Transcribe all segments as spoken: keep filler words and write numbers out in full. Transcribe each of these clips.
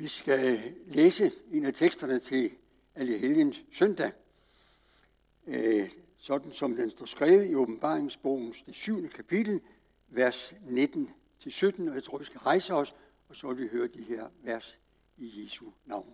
skal læse en af teksterne til Allehelgens søndag, øh, sådan som den står skrevet i Åbenbaringsbogens det syvende kapitel, vers nitten til sytten, og jeg tror, vi skal rejse os, og så vil vi høre de her vers i Jesu navn.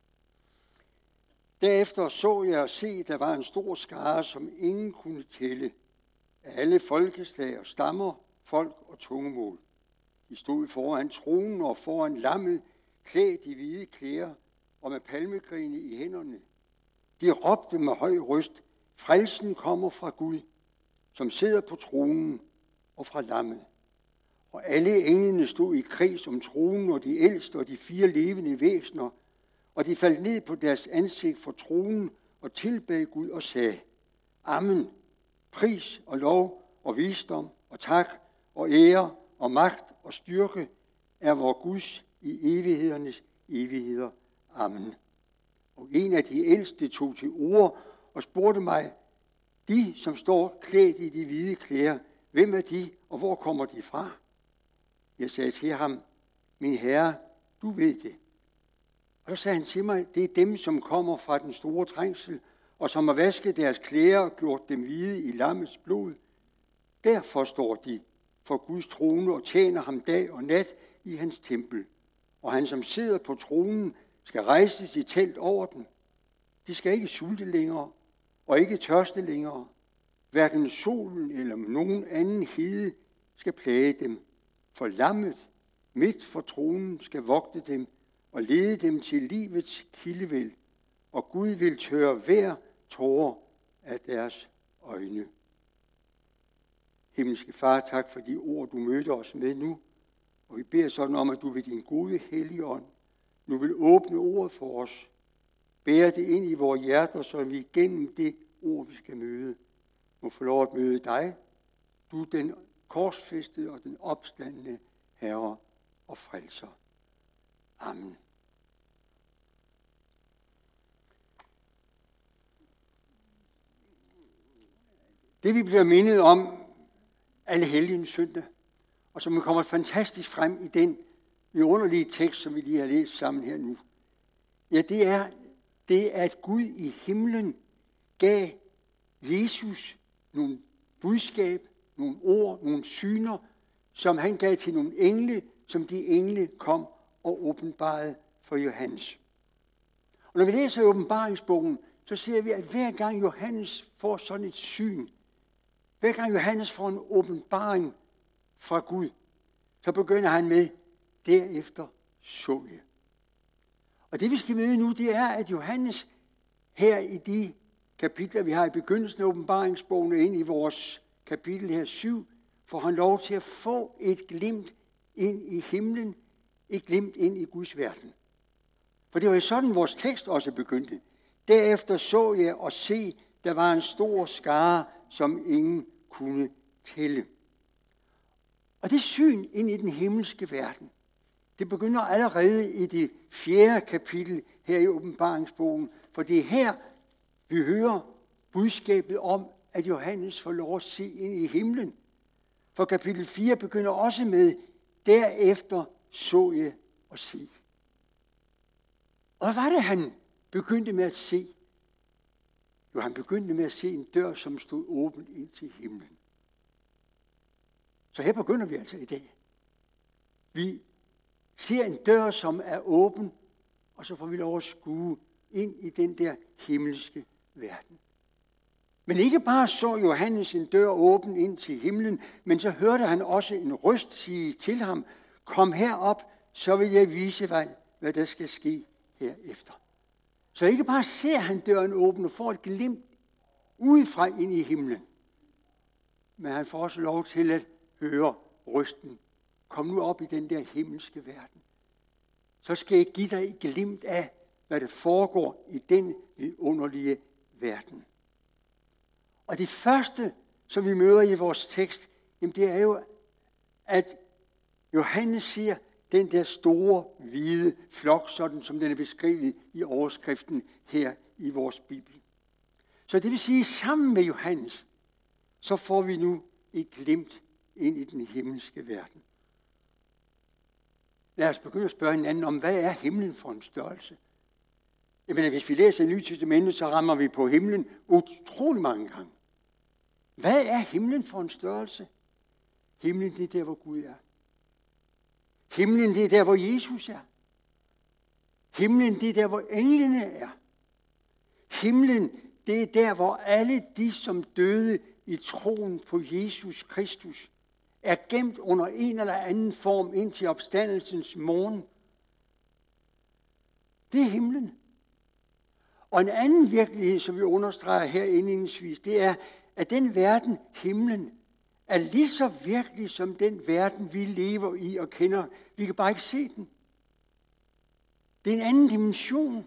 Derefter så jeg og se, der var en stor skare, som ingen kunne tælle, af alle folkeslag og stammer, folk og tungemål. De stod foran tronen og foran lammet, klædt i hvide klæder og med palmegrene i hænderne. De råbte med høj røst, frelsen kommer fra Gud, som sidder på tronen, og fra lammet. Og alle englene stod i kreds om tronen, og de ældste og de fire levende væsener, og de faldt ned på deres ansigt for tronen og tilbad Gud og sagde, Amen, pris og lov og visdom og tak og ære og magt og styrke er vor Guds i evighedernes evigheder. Amen. Og en af de ældste tog til ord og spurgte mig, de som står klædt i de hvide klæder, hvem er de, og hvor kommer de fra? Jeg sagde til ham, min herre, du ved det. Og så sagde han til mig, det er dem, som kommer fra den store trængsel, og som har vasket deres klæder og gjort dem hvide i lammets blod. Derfor står de for Guds trone og tjener ham dag og nat i hans tempel. Og han, som sidder på tronen, skal rejse sit telt over den. De skal ikke sulte længere, og ikke tørste længere. Hverken solen eller nogen anden hede skal plage dem. For lammet midt for tronen skal vogte dem og lede dem til livets kildevæld, og Gud vil tørre hver tåre af deres øjne. Himmelske Far, tak for de ord, du mødte os med nu, og vi beder sådan om, at du ved din gode hellige ånd nu vil åbne ordet for os, bære det ind i vores hjerter, så vi gennem det ord, vi skal møde, må få lov at møde dig, du den korsfæstede og den opstandne Herre og Frelser. Amen. Det vi bliver mindet om Allehelgens søndag, og som kommer fantastisk frem i den vidunderlige tekst, som vi lige har læst sammen her nu, ja, det er, det er, at Gud i himlen gav Jesus nogle budskab, nogle ord, nogle syner, som han gav til nogle engle, som de engle kom og åbenbarede for Johannes. Og når vi læser i åbenbaringsbogen, så ser vi, at hver gang Johannes får sådan et syn, hver gang Johannes får en åbenbaring fra Gud, så begynder han med, derefter så jeg. Og det vi skal møde nu, det er, at Johannes her i de kapitler, vi har i begyndelsen af åbenbaringsbogen og ind i vores kapitel her syv, får han lov til at få et glimt ind i himlen, et glimt ind i Guds verden. For det var jo sådan, vores tekst også begyndte. Derefter så jeg og se, der var en stor skare, som ingen kunne tælle. Og det syn ind i den himmelske verden, det begynder allerede i det fjerde kapitel her i åbenbaringsbogen, for det er her, vi hører budskabet om, at Johannes får lov at se ind i himlen. For kapitel fire begynder også med, derefter så jeg og se. Og hvad var det, han begyndte med at se? Jo, han begyndte med at se en dør, som stod åben ind til himlen. Så her begynder vi altså i dag. Vi ser en dør, som er åben, og så får vi lov at skue ind i den der himmelske verden. Men ikke bare så Johannes en dør åben ind til himlen, men så hørte han også en røst sige til ham, kom herop, så vil jeg vise dig, hvad der skal ske herefter. Så ikke bare ser han døren åben og får et glimt udefra ind i himlen, men han får også lov til at høre røsten. Kom nu op i den der himmelske verden. Så skal jeg give dig et glimt af, hvad der foregår i den vidunderlige verden. Og det første, som vi møder i vores tekst, jamen det er jo, at Johannes siger, den der store, hvide flok, sådan som den er beskrevet i overskriften her i vores Bibel. Så det vil sige, sammen med Johannes, så får vi nu et glimt ind i den himmelske verden. Lad os begynde at spørge hinanden om, hvad er himlen for en størrelse? Jeg mener, hvis vi læser Nye Testamentet, så rammer vi på himlen utrolig mange gange. Hvad er himlen for en størrelse? Himlen, det er der, hvor Gud er. Himlen, det er der, hvor Jesus er. Himlen, det er der, hvor englene er. Himlen, det er der, hvor alle de, som døde i troen på Jesus Kristus, er gemt under en eller anden form indtil opstandelsens morgen. Det er himlen. Og en anden virkelighed, som vi understreger her indledningsvis, det er, at den verden, himlen, er lige så virkelig som den verden, vi lever i og kender. Vi kan bare ikke se den. Det er en anden dimension.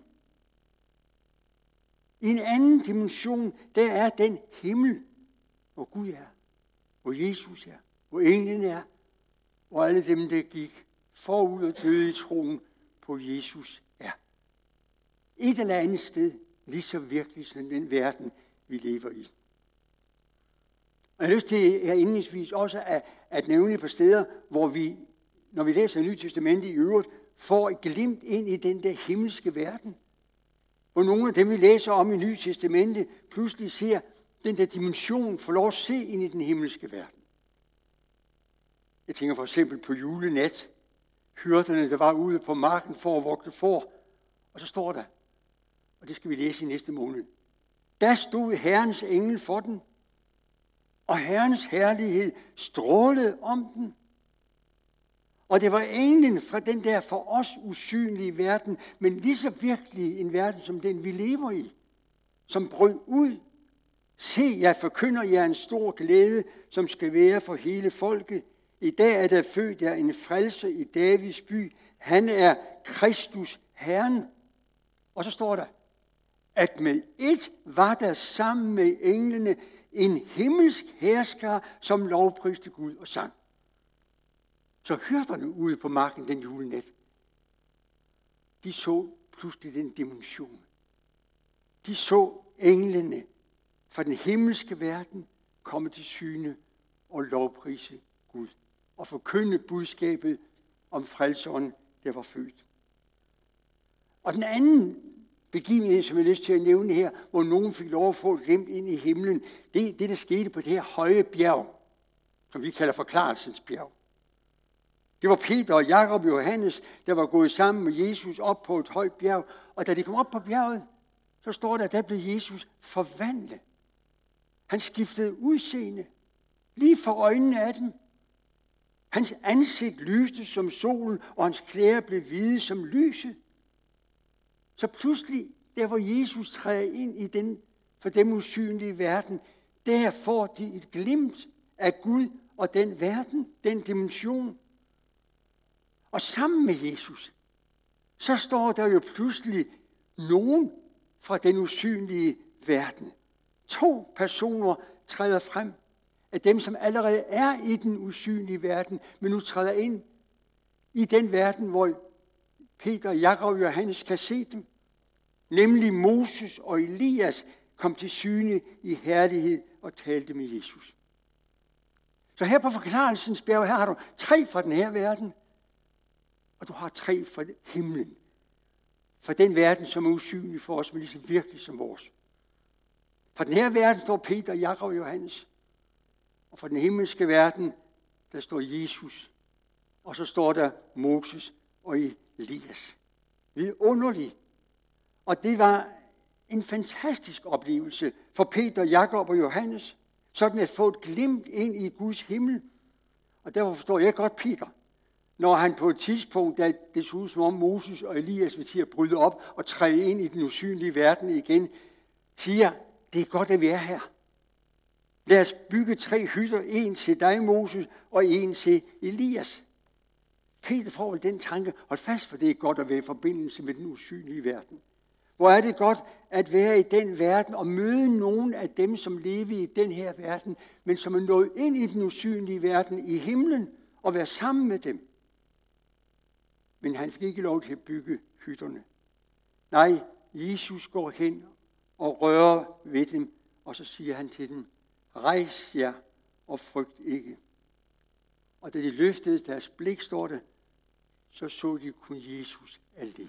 I en anden dimension, der er den himmel, hvor Gud er, hvor Jesus er, hvor englene er, hvor alle dem, der gik forud og døde i troen på Jesus er. Et eller andet sted, lige så virkelig som den verden, vi lever i. Og jeg har lyst til her indledningsvis også at, at nævne et par steder, hvor vi, når vi læser Nye Testamentet i øvrigt, får et glimt ind i den der himmelske verden. Hvor nogle af dem, vi læser om i Nye Testamentet, pludselig ser den der dimension, får lov at se ind i den himmelske verden. Jeg tænker for eksempel på julenat. Hyrderne, der var ude på marken for at vogte får. Og så står der, og det skal vi læse i næste måned. Der stod Herrens engel for den, og Herrens herlighed strålede om den. Og det var englen fra den der for os usynlige verden, men lige så virkelig en verden som den, vi lever i, som brød ud. Se, jeg forkynder jer en stor glæde, som skal være for hele folket. I dag er der født jer en frelser i Davids by. Han er Kristus Herren. Og så står der, at med et var der sammen med englene en himmelsk hersker, som lovpriste Gud og sang. Så hyrderne ude på marken den julenat, de så pludselig den dimension. De så englene fra den himmelske verden komme til syne og lovprise Gud og forkynde budskabet om frelseren, der var født. Og den anden begivenhed, som jeg har lyst til at nævne her, hvor nogen fik lov at få et glimt ind i himlen, det er det, der skete på det her høje bjerg, som vi kalder forklarelsens bjerg. Det var Peter og Jakob og Johannes, der var gået sammen med Jesus op på et højt bjerg, og da de kom op på bjerget, så står der, at der blev Jesus forvandlet. Han skiftede udseende, lige for øjnene af dem. Hans ansigt lyste som solen, og hans klæder blev hvide som lyset. Så pludselig, der hvor Jesus træder ind i den for dem usynlige verden, der får de et glimt af Gud og den verden, den dimension. Og sammen med Jesus, så står der jo pludselig nogen fra den usynlige verden. To personer træder frem af dem, som allerede er i den usynlige verden, men nu træder ind i den verden, hvor Peter, Jakob og Johannes kan se dem. Nemlig Moses og Elias kom til syne i herlighed og talte med Jesus. Så her på forklarelsens bjerg, her har du tre fra den her verden, og du har tre fra himlen. For den verden, som er usynlig for os, men lige så virkelig som vores. For den her verden står Peter, Jakob og Johannes. Og for den himmelske verden, der står Jesus. Og så står der Moses og Elias. Vidunderligt. Og det var en fantastisk oplevelse for Peter, Jakob og Johannes. Sådan at få et glimt ind i Guds himmel. Og derfor forstår jeg godt Peter, når han på et tidspunkt, da det så ud som om Moses og Elias vil til at bryde op og træde ind i den usynlige verden igen, siger, det er godt, at vi er her. Lad os bygge tre hytter, en til dig, Moses, og en til Elias. Peter får vel den tanke, hold fast, for det er godt at være i forbindelse med den usynlige verden. Hvor er det godt at være i den verden og møde nogen af dem, som lever i den her verden, men som er nået ind i den usynlige verden i himlen og være sammen med dem. Men han fik ikke lov til at bygge hytterne. Nej, Jesus går hen og rører ved dem, og så siger han til dem, rejs jer og frygt ikke. Og da de løftede deres blik, står det, så så de kun Jesus alene.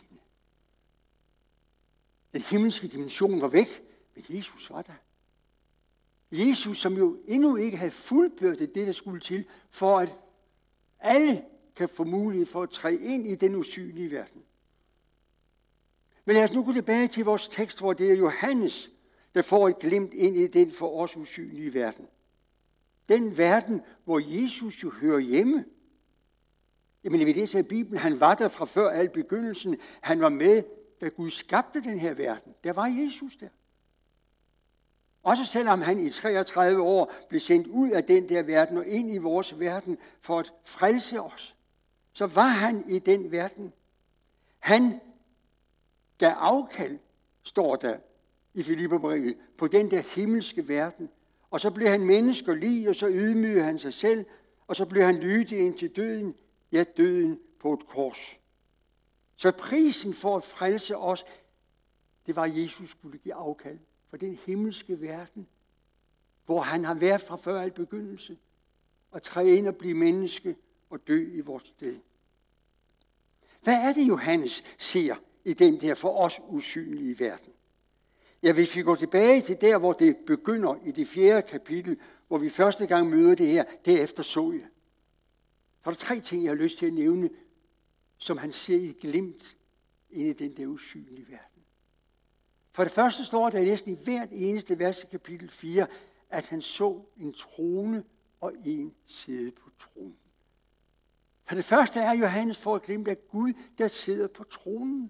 Den himmelske dimension var væk, men Jesus var der. Jesus, som jo endnu ikke havde fuldbyrdet det, der skulle til, for at alle kan få mulighed for at træde ind i den usynlige verden. Men lad os nu gå tilbage til vores tekst, hvor det er Johannes, der får et glimt ind i den for os usynlige verden. Den verden, hvor Jesus jo hører hjemme. Jamen, vi læser i Bibelen, han var der fra før al begyndelsen. Han var med, da Gud skabte den her verden. Der var Jesus der. Også selvom han i treogtredive år blev sendt ud af den der verden og ind i vores verden for at frelse os, så var han i den verden. Han gav afkald, står der i Filipperbrevet, på den der himmelske verden. Og så blev han menneske og lig, og så ydmygede han sig selv, og så blev han lydig ind til døden, ja, døden på et kors. Så prisen for at frelse os, det var, at Jesus skulle give afkald for den himmelske verden, hvor han har været fra før al begyndelse, og træde ind og blive menneske og dø i vores sted. Hvad er det, Johannes ser i den der for os usynlige verden? Ja, hvis vi går tilbage til der, hvor det begynder i det fjerde kapitel, hvor vi første gang møder det her, derefter så jeg. Så er der tre ting, jeg har lyst til at nævne, som han ser i glimt ind i den der usynlige verden. For det første står der næsten i hvert eneste vers i kapitel fire, at han så en trone og en sidde på tronen. For det første er Johannes for at glimt af Gud, der sidder på tronen.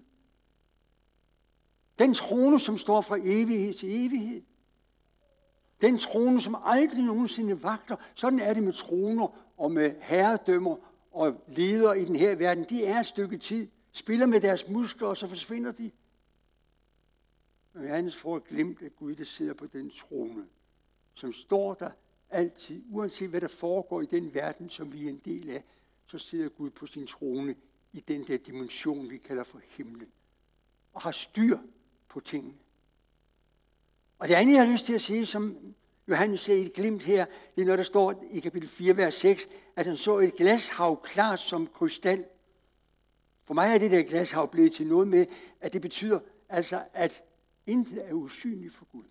Den trone, som står fra evighed til evighed. Den trone, som aldrig nogensinde vagter. Sådan er det med troner og med herredømmer og ledere i den her verden. De er et stykke tid, spiller med deres muskler, og så forsvinder de. Men Johannes får et glimt af Gud, der sidder på den trone, som står der altid, uanset hvad der foregår i den verden, som vi er en del af, så sidder Gud på sin trone i den der dimension, vi kalder for himlen, og har styr på tingene. Og det andet, jeg har lyst til at sige, som Johannes siger i et glimt her, det er, når der står i kapitel fire, vers seks, at han så et glashav klart som krystal. For mig er det der glashav blevet til noget med, at det betyder altså, at intet er usynligt for Gud.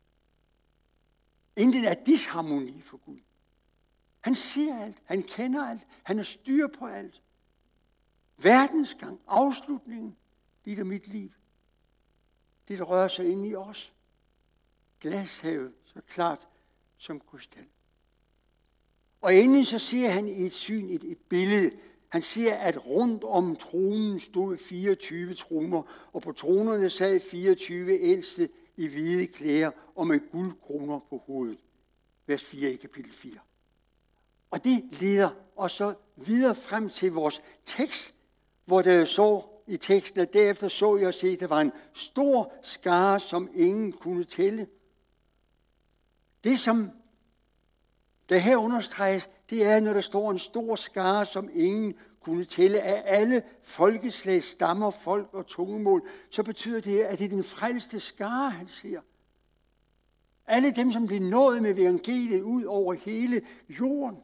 Intet er disharmoni for Gud. Han ser alt, han kender alt, han har styr på alt. Verdensgang, afslutningen, dit og mit liv. Det, der rører sig ind i os. Glashavet, så klart som krystal. Og endelig så ser han i et syn, et, et billede. Han ser, at rundt om tronen stod fireogtyve troner, og på tronerne sad fireogtyve ældste i hvide klæder og med guldkroner på hovedet. Vers fire i kapitel fire. Og det leder os så videre frem til vores tekst, hvor der så i teksten, at derefter så jeg og se, at der var en stor skare, som ingen kunne tælle. Det, som der her understreges, det er, når der står en stor skare, som ingen kunne tælle af alle folkeslag, stammer, folk og tungemål, så betyder det, at det er den frelste skare, han ser. Alle dem, som blev nået med evangeliet ud over hele jorden.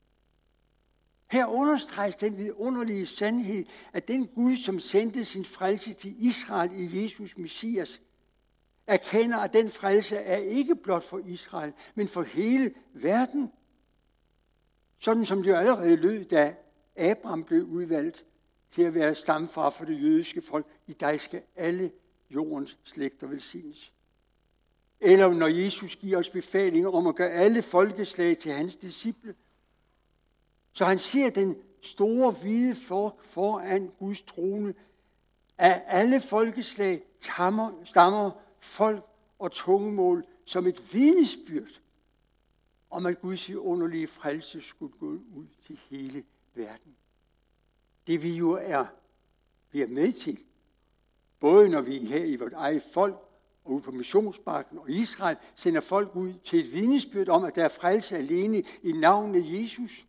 Her understreges den vidunderlige sandhed, at den Gud, som sendte sin frelse til Israel i Jesus Messias, erkender, at den frelse er ikke blot for Israel, men for hele verden. Sådan som det jo allerede lød, da Abraham blev udvalgt til at være stamfar for det jødiske folk. I dig skal alle jordens slægter velsignes. Eller når Jesus giver os befalinger om at gøre alle folkeslag til hans disciple. Så han ser den store hvide folk foran Guds trone af alle folkeslag, tammer, stammer, folk og tungemål som et vidnesbyrd om, at Guds underlige frelse skulle gå ud til hele verden. Det vi jo er, vi er med til, både når vi er her i vores eget folk og ude på missionsbakken og Israel, sender folk ud til et vidnesbyrd om, at der er frelse alene i navnet Jesus.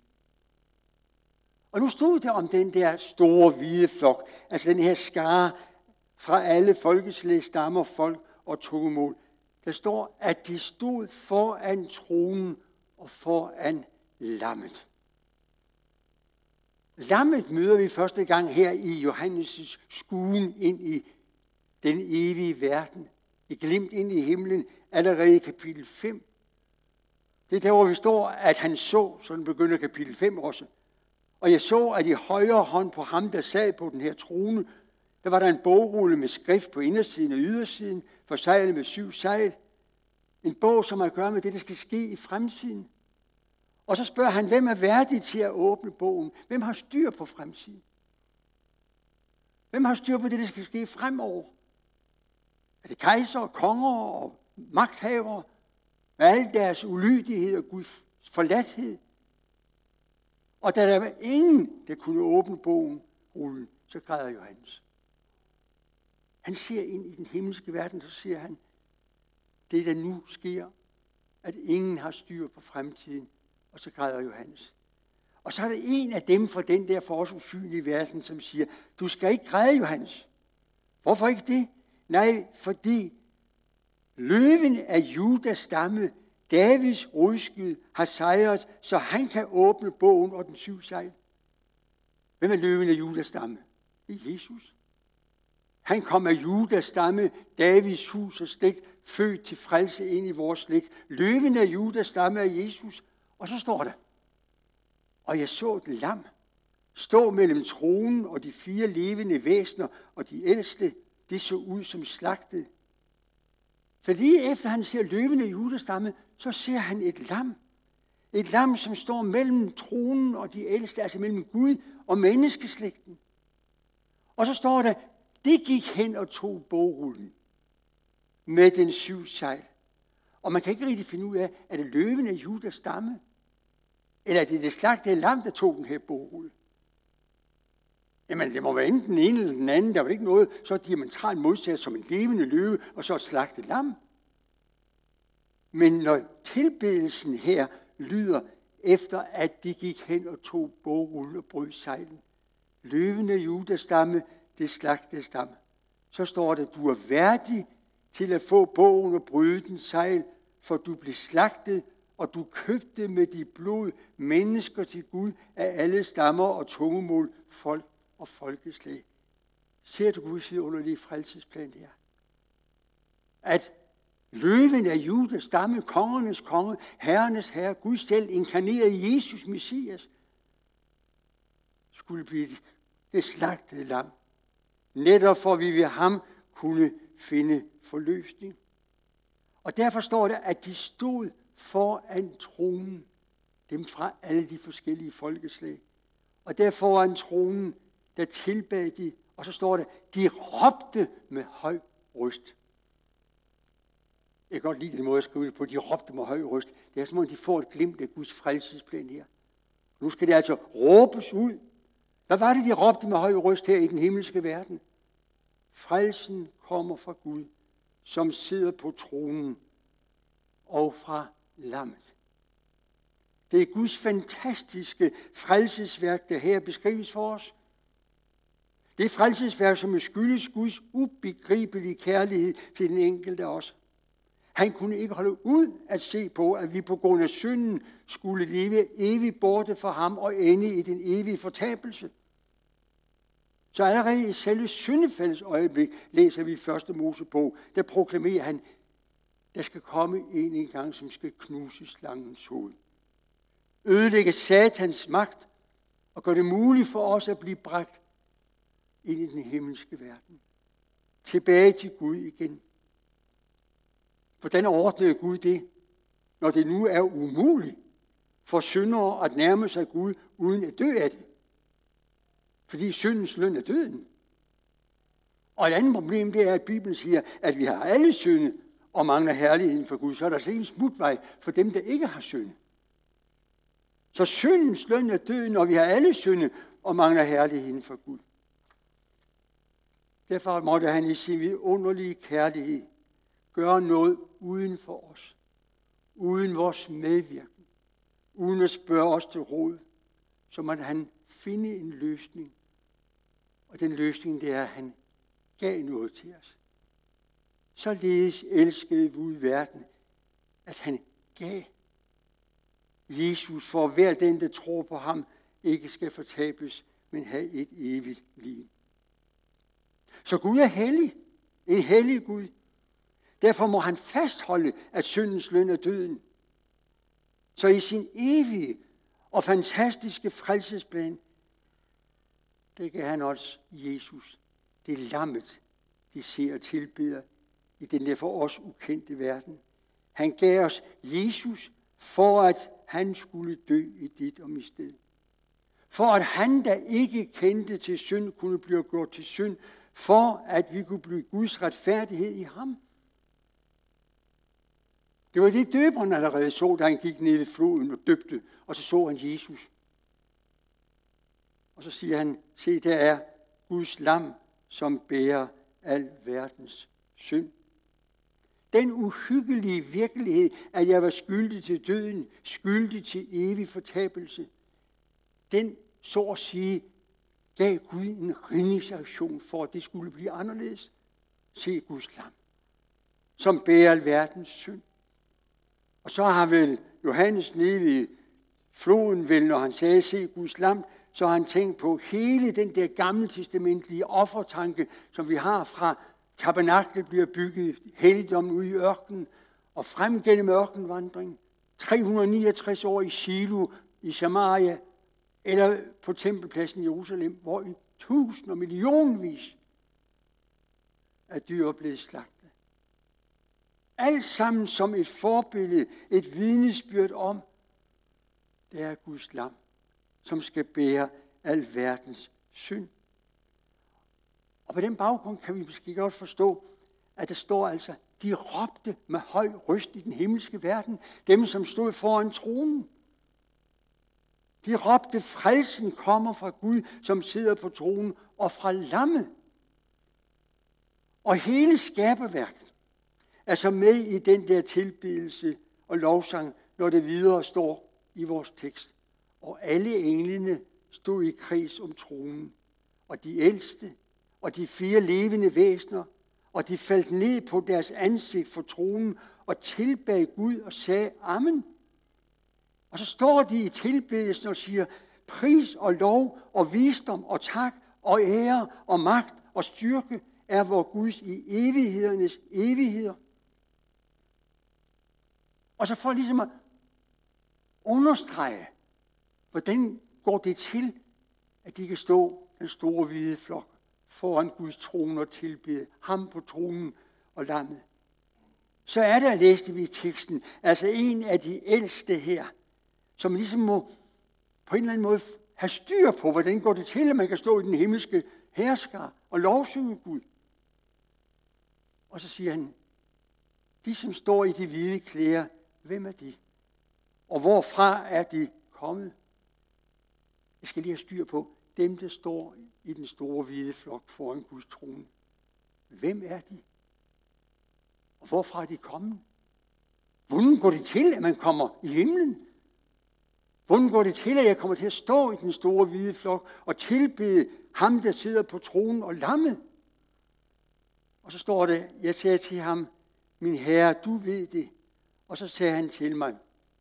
Og nu stod der om den der store hvide flok, altså den her skare fra alle folkeslag, stammer, folk og tungemål. Der står, at de stod foran tronen og foran lammet. Lammet møder vi første gang her i Johannes' skuen ind i den evige verden. Et glimt ind i himlen allerede i kapitel fem. Det er der, hvor vi står, at han så, sådan begynder kapitel fem også. Og jeg så, at i højre hånd på ham, der sad på den her trone, der var der en bogrulle med skrift på indersiden og ydersiden, forseglet med syv sejl. En bog, som har at gøre med det, der skal ske i fremtiden. Og så spørger han, hvem er værdig til at åbne bogen? Hvem har styr på fremtiden? Hvem har styr på det, der skal ske fremover? Er det kejser, konger og magthavere med al deres ulydighed og Guds forladthed? Og da der var ingen, der kunne åbne bogen, rullen, så græder Johannes. Han ser ind i den himmelske verden, så siger han, det der nu sker, at ingen har styr på fremtiden, og så græder Johannes. Og så er der en af dem fra den der for os usynlige verden, som siger, du skal ikke græde, Johannes. Hvorfor ikke det? Nej, fordi løven af Judas stamme, Davids rodskyld, har sejret, så han kan åbne bogen og den syv sejl. Hvem er løven af Judas stamme? Det er Jesus. Han kom af Judas stamme, Davids hus og slægt, født til frelse ind i vores slægt. Løven af Judas stamme er Jesus. Og så står der, og jeg så et lam stå mellem tronen og de fire levende væsener, og de ældste, det så ud som slagtet. Så lige efter han ser løven af Judas stamme, så ser han et lam. Et lam, som står mellem tronen og de ældste, altså mellem Gud og menneskeslægten. Og så står der, det gik hen og tog bogrullen med den syv sejl. Og man kan ikke rigtig finde ud af, er det løven af Judas stamme? Eller er det det slagtede lam, der tog den her bogrulle? Jamen, det må være enten den ene eller den anden. Der var ikke noget så diametralt modsat som en levende løve, og så et slagtet lam. Men når tilbedelsen her lyder, efter at de gik hen og tog bogrullen og brød sejlen, løven af Judas stamme, det slagtede stamme, så står der, du er værdig til at få bogen og bryde den sejl, for du blev slagtet, og du købte med dit blod mennesker til Gud af alle stammer og tungemål, folk og folkeslag. Ser du Guds vidunderlige frelsesplan her? At løven af Judas stamme, kongernes konge, herrenes herre, Gud selv inkarneret Jesus Messias, skulle blive det slagtede lam. Netop for vi ved ham kunne finde forløsning. Og derfor står der, at de stod foran tronen, dem fra alle de forskellige folkeslag. Og der foran tronen, der tilbad de, og så står der, de råbte med høj røst. Jeg kan godt lide den måde at skrive det på, de råbte med høj røst. Det er som om, de får et glimt af Guds frelsesplan her. Nu skal det altså råbes ud. Hvad var det, de råbte med høj røst her i den himmelske verden? Frelsen kommer fra Gud, som sidder på tronen, og fra lammet. Det er Guds fantastiske frelsesværk, der her beskrives for os. Det er frelsesværk, som skyldes Guds ubegribelige kærlighed til den enkelte af os. Han kunne ikke holde ud at se på, at vi på grund af synden skulle leve evigt borte fra ham og ende i den evige fortabelse. Så allerede i selve syndefaldets øjeblik læser vi i første Mosebog, der proklamerer han, der skal komme en en gang, som skal knuse slangens hoved. Ødelægge Satans magt og gøre det muligt for os at blive bragt ind i den himmelske verden. Tilbage til Gud igen. Hvordan ordnede Gud det, når det nu er umuligt for syndere at nærme sig Gud uden at dø af det? Fordi syndens løn er døden. Og et andet problem, det er, at Bibelen siger, at vi har alle syndet og mangler herligheden for Gud. Så er der slet en smutvej for dem, der ikke har syndet. Så syndens løn er døden, og vi har alle syndet og mangler herligheden for Gud. Derfor måtte han i sin vidunderlige kærlighed gøre noget uden for os. Uden vores medvirken. Uden at spørge os til råd. Så måtte han finde en løsning. Og den løsning, det er, at han gav noget til os. Således elskede Gud verden, at han gav Jesus for hver den, der tror på ham, ikke skal fortabes, men have et evigt liv. Så Gud er hellig. En hellig Gud. Derfor må han fastholde, at syndens løn er døden. Så i sin evige og fantastiske frelsesplan, det gav han også Jesus. Det er lammet, de ser og tilbeder i den der for os ukendte verden. Han gav os Jesus, for at han skulle dø i dit og mit sted. For at han, der ikke kendte til synd, kunne blive gjort til synd, for at vi kunne blive Guds retfærdighed i ham. Det var det, døberen allerede så, da han gik ned ved floden og døbte, og så så han Jesus. Og så siger han, se, der er Guds lam, som bærer al verdens synd. Den uhyggelige virkelighed, at jeg var skyldig til døden, skyldig til evig fortabelse, den, så at sige, gav Gud en redningsaktion for, at det skulle blive anderledes. Se Guds lam, som bærer al verdens synd. Og så har vel Johannes nede ved floden, vel, når han sagde, se Guds lam, så har han tænkt på hele den der gammeltestamentlige offertanke, som vi har fra tabernaklet bliver bygget, helligdommen ude i ørkenen, og frem gennem ørkenvandring, tre hundrede og niogtres år i Shiloh i Samaria, eller på tempelpladsen i Jerusalem, hvor i tusind og millionvis af dyr er blevet slagtet. Alt sammen som et forbillede, et vidnesbyrd om, det er Guds lam, som skal bære al verdens synd. Og på den baggrund kan vi måske godt forstå, at der står altså, de råbte med høj røst i den himmelske verden, dem som stod foran tronen. De råbte, frelsen kommer fra Gud, som sidder på tronen, og fra lammet. Og hele skaberværket er så med i den der tilbedelse og lovsang, når det videre står i vores tekst. Og alle englene stod i kreds om tronen, og de ældste, og de fire levende væsener, og de faldt ned på deres ansigt for tronen, og tilbad Gud og sagde, amen. Og så står de i tilbedelsen og siger, pris og lov og visdom og tak og ære og magt og styrke er vor Guds i evighedernes evigheder. Og så for ligesom at understrege, hvordan går det til, at de kan stå den store hvide flok foran Guds trone og tilbede ham på tronen og lammet. Så er der, læste vi i teksten, altså en af de ældste her, som ligesom må på en eller anden måde have styr på, hvordan går det til, at man kan stå i den himmelske herskar og lovsynge Gud. Og så siger han, de som står i de hvide klæder, hvem er de? Og hvorfra er de kommet? Jeg skal lige have styr på dem, der står i den store hvide flok foran Guds trone. Hvem er de? Og hvorfra er de kommet? Hvordan går det til, at man kommer i himlen? Hvordan går det til, at jeg kommer til at stå i den store hvide flok og tilbede ham, der sidder på tronen og lammet? Og så står det, jeg sagde til ham, min herre, du ved det. Og så sagde han til mig,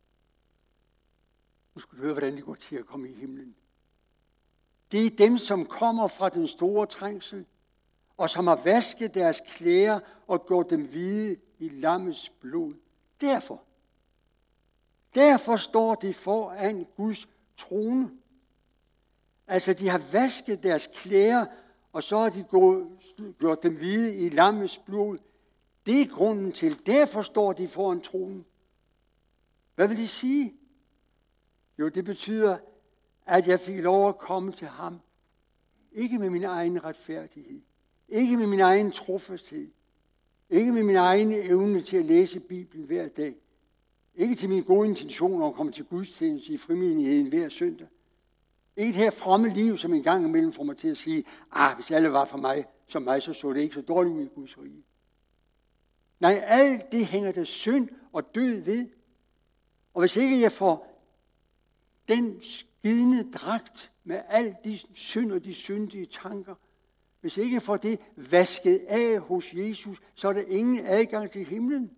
nu skal du høre, hvordan det går til at komme i himlen. Det er dem, som kommer fra den store trængsel, og som har vasket deres klæder og gjort dem hvide i lammets blod. Derfor, derfor står de foran Guds trone. Altså, de har vasket deres klæder, og så har de gjort dem hvide i lammets blod. Det er grunden til, derfor står de foran tronen. Hvad vil det sige? Jo, det betyder, at jeg fik lov at komme til ham. Ikke med min egen retfærdighed. Ikke med min egen trofasthed. Ikke med min egen evne til at læse Bibelen hver dag. Ikke til mine gode intentioner at komme til gudstjeneste i frimenigheden hver søndag. Ikke det her fromme liv, som en gang imellem får mig til at sige, ah, hvis alle var for mig, som mig, så så det ikke så dårligt ud i Guds rige. Nej, alt det hænger der synd og død ved. Og hvis ikke jeg får den skidende dragt med al de synd og de syndige tanker, hvis ikke jeg får det vasket af hos Jesus, så er der ingen adgang til himlen.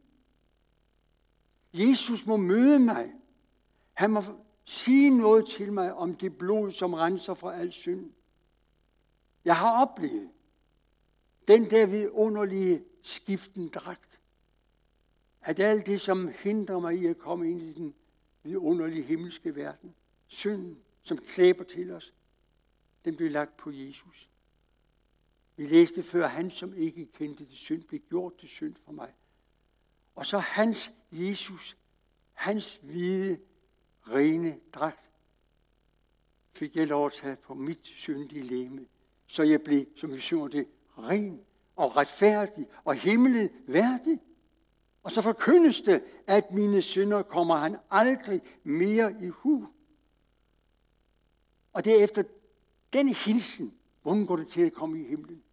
Jesus må møde mig. Han må sige noget til mig om det blod, som renser fra al synd. Jeg har oplevet den der vidunderlige skiften dragt. At alt det, som hindrer mig i at komme ind i den vidunderlige himmelske verden, synden, som klæber til os, den blev lagt på Jesus. Vi læste før, han som ikke kendte det synd, blev gjort til synd for mig. Og så hans Jesus, hans hvide, rene dragt, fik jeg lov at tage på mit syndige legeme, så jeg blev, som vi synger det, ren og retfærdig og himmelen værdig. Og så forkyndes det, at mine synder kommer han aldrig mere i hu. Og det er efter den hilsen, hvordan går det til at komme i himlen?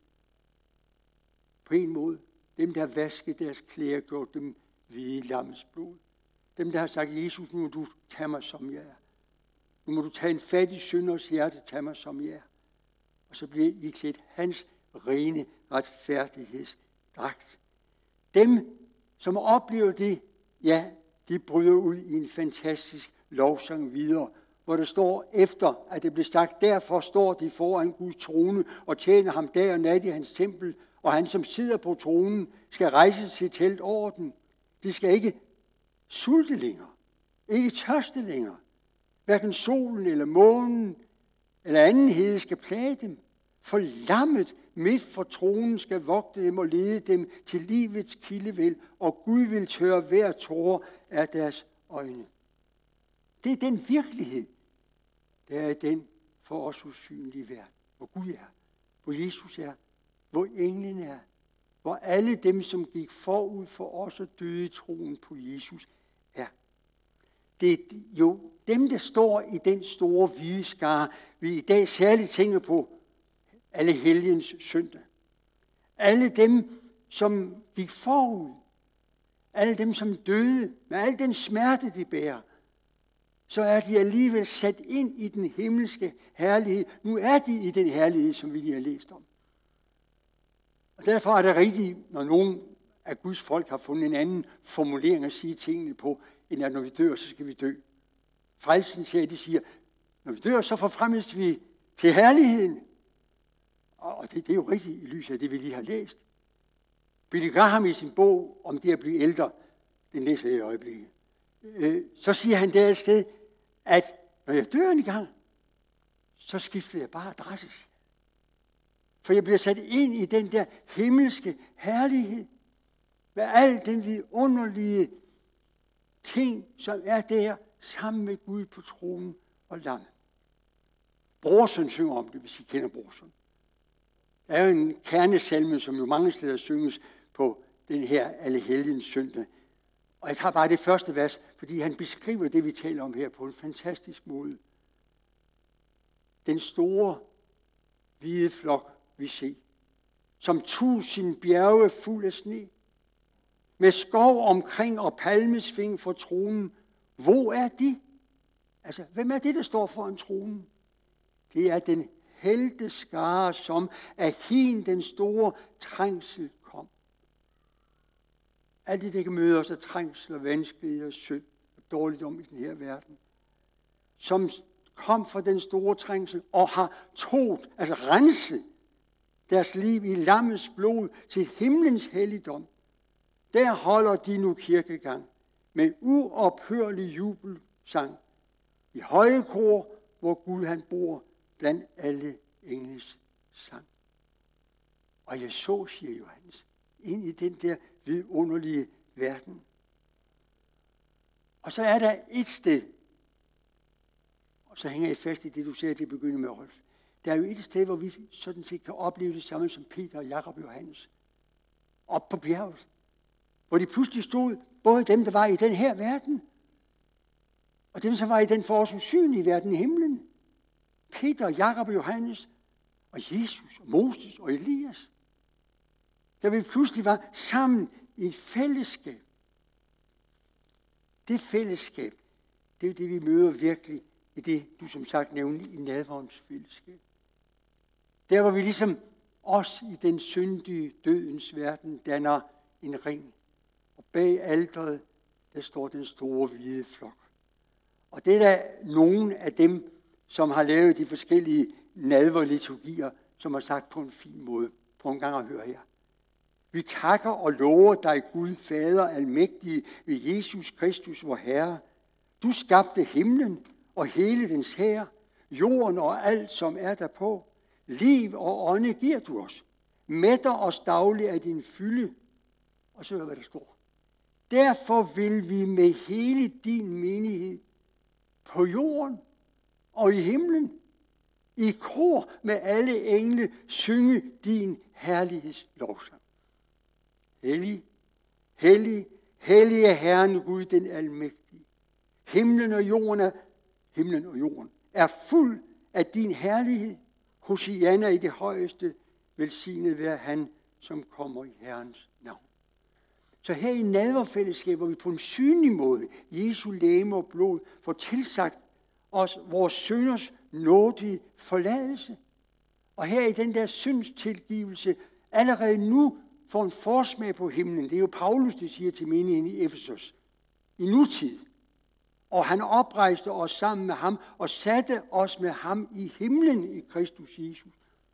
På en måde, dem der har vasket deres klæder, gjort dem hvide lammets blod. Dem der har sagt, Jesus, nu må du tage mig som jeg er. Nu må du tage en fattig synders hjerte, tage mig som jeg er. Og så bliver I klædt hans rene retfærdighedsdragt. Dem, som oplever det, ja, de bryder ud i en fantastisk lovsang videre, hvor der står efter, at det blev sagt, derfor står de foran Guds trone og tjener ham dag og nat i hans tempel, og han, som sidder på tronen, skal rejse sit telt over den. De skal ikke sulte længere, ikke tørste længere. Hverken solen eller månen eller anden hede skal plage dem. For lammet midt for tronen skal vogte dem og lede dem til livets kildevæld, og Gud vil tørre hver tåre af deres øjne. Det er den virkelighed, der er den for os usynlige verden, hvor Gud er, hvor Jesus er, hvor englene er, hvor alle dem, som gik forud for os og døde i troen på Jesus, er. Det er jo dem, der står i den store hvide skare, vi i dag særligt tænker på, alle helgens søndag. Alle dem, som gik forud, alle dem, som døde, med al den smerte, de bærer, så er de alligevel sat ind i den himmelske herlighed. Nu er de i den herlighed, som vi lige har læst om. Og derfor er det rigtigt, når nogen af Guds folk har fundet en anden formulering at sige tingene på, end at når vi dør, så skal vi dø. Frelsen siger, de siger, når vi dør, så forfremmes vi til herligheden. Og det, det er jo rigtigt i lyset af det, vi lige har læst. Billy Graham i sin bog om det at blive ældre, den læser jeg i øjeblikket, øh, så siger han der et sted, at når jeg dør en gang, så skifter jeg bare adresse. For jeg bliver sat ind i den der himmelske herlighed, med al den vidunderlige ting, som er der, sammen med Gud på tronen og lammet. Brorsøn synger om det, hvis I kender Brorsøn. Der er jo en kernesalme, som jo mange steder synges på den her Allehelgens søndag. Og jeg tager bare det første vers, fordi han beskriver det, vi taler om her på en fantastisk måde. Den store, hvide flok, vi ser, som tusind bjerge fuld af sne, med skov omkring og palmesving for tronen. Hvor er de? Altså, hvem er det, der står foran tronen? Det er den helteskare, som af hin den store trængsel kom. Alt det, der kan møde os af trængsel og vanskelighed og synd og dårligdom i den her verden. Som kom fra den store trængsel og har togt, altså renset deres liv i lammets blod til himlens helligdom. Der holder de nu kirkegang med uophørlig jubelsang i høje kor, hvor Gud han bor blandt alle engles sang. Og jeg så, siger Johannes, ind i den der vidunderlige verden. Og så er der et sted, og så hænger jeg fast i det, du siger, at det begynder med Rolf. Der er jo et sted, hvor vi sådan set kan opleve det samme som Peter og Jakob og Johannes. Op på bjerget. Hvor de pludselig stod, både dem, der var i den her verden, og dem, som var i den for os usynlige verden i himlen. Peter, Jakob og Johannes, og Jesus, og Moses og Elias. Der vi pludselig var sammen i et fællesskab. Det fællesskab, det er jo det, vi møder virkelig i det, du som sagt nævnte, i nadverens fællesskab. Der hvor vi ligesom os i den syndige dødens verden danner en ring. Og bag alteret, der står den store hvide flok. Og det er der nogen af dem, som har lavet de forskellige nadverliturgier, som har sagt på en fin måde. På en gang at høre her. Vi takker og lover dig, Gud, Fader almægtige, ved Jesus Kristus, vor Herre. Du skabte himlen og hele dens hær, jorden og alt, som er derpå. Liv og ånde giver du os. Mætter os dagligt af din fylde. Og så hør, hvad der står. Derfor vil vi med hele din menighed på jorden og i himlen, i kor med alle engle, synge din herlighedslovsang. Hellig, hellig, hellig er Herren Gud, den almægtige. Himlen og jorden er, himlen og jorden er fuld af din herlighed. Hosianna i det højeste, velsignet være han, som kommer i Herrens navn. Så her i nadverfællesskab, hvor vi på en synlig måde, Jesu legeme og blod, får tilsagt os vores synders nådige forladelse. Og her i den der syndstilgivelse, allerede nu får en forsmag på himlen. Det er jo Paulus, der siger til menigheden i Efesos. I nutid. Og han oprejste os sammen med ham og satte os med ham i himlen i Kristus Jesus.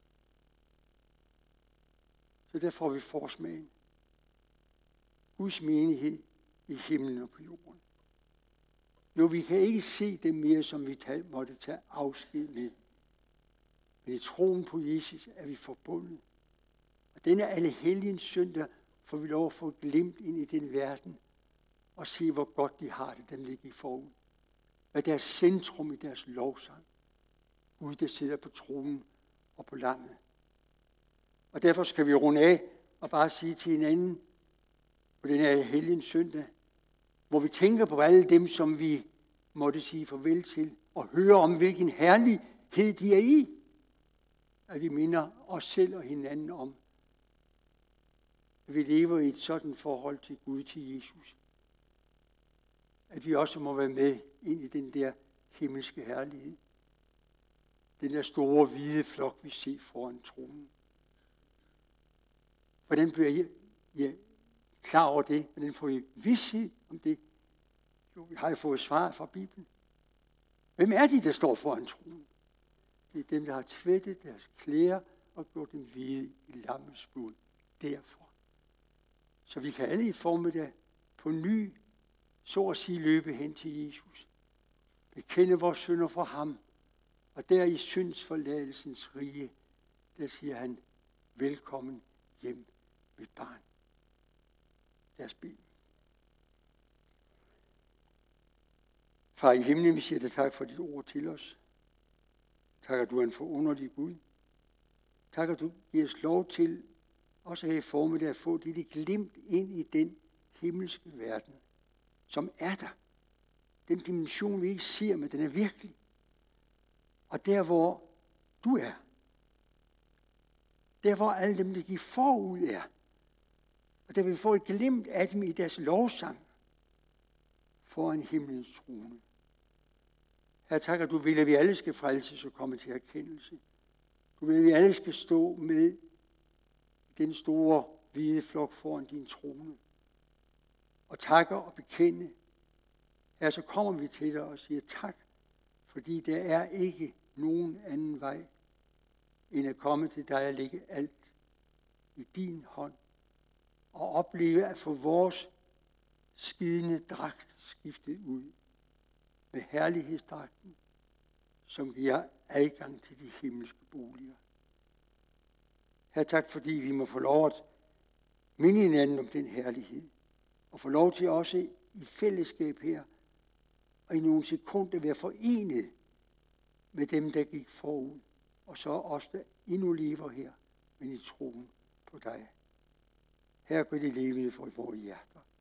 Så der får vi forsmagen. Guds menighed i himlen og på jorden. Jo, vi kan ikke se det mere, som vi måtte tage afsked med. Men i troen på Jesus er vi forbundet. Og denne allehelgens søndag får vi lov at få et glimt ind i den verden og se, hvor godt de har det, dem ligger i forud. Hvad deres centrum i deres lovsang. Gud, der sidder på tronen og på lammet. Og derfor skal vi runde af og bare sige til hinanden på den her helgens søndag, hvor vi tænker på alle dem, som vi måtte sige farvel til, og høre om, hvilken herlighed de er i, at vi minder os selv og hinanden om, at vi lever i et sådan forhold til Gud, til Jesus, at vi også må være med ind i den der himmelske herlighed. Den der store hvide flok, vi ser foran tronen. Hvordan bliver I ja, klar over det? Hvordan får I vished om det? Jo, vi har jo fået svaret fra Bibelen. Hvem er de, der står foran tronen? Det er dem, der har tvættet deres klæder og gjort dem hvide i lammets blod. Derfor. Så vi kan alle i formiddag på ny, så at sige, løbe hen til Jesus. Bekende vores synder for ham. Og der i syndsforladelsens rige, der siger han, velkommen hjem, mit barn. Lad os bede. Far i himlen, vi siger dig tak for dit ord til os. Tak, at du er en forunderlig Gud. Tak, at du giver os lov til, også her i formiddag, at få dit glimt ind i den himmelske verden, som er der. Den dimension, vi ikke ser, men den er virkelig. Og der, hvor du er. Der, hvor alle dem, der gik forud, er. Og der vil få et glimt af dem i deres lovsang foran himlens trone. Her tak, at du vil, at vi alle skal frelses og komme til erkendelse. Du vil, at vi alle skal stå med den store hvide flok foran din trone. Og takker og bekende. Her så kommer vi til dig og siger tak, fordi der er ikke nogen anden vej, end at komme til dig og lægge alt i din hånd. Og opleve at få vores skidende dragt skiftet ud med herlighedsdragten, som giver adgang til de himmelske boliger. Her tak, fordi vi må få lov at minde hinanden om den herlighed, og få lov til også i fællesskab her, og i nogle sekunder være forenet med dem, der gik forud, og så os, der endnu lever her, men i troen på dig. Her gør det levende for vores hjerter.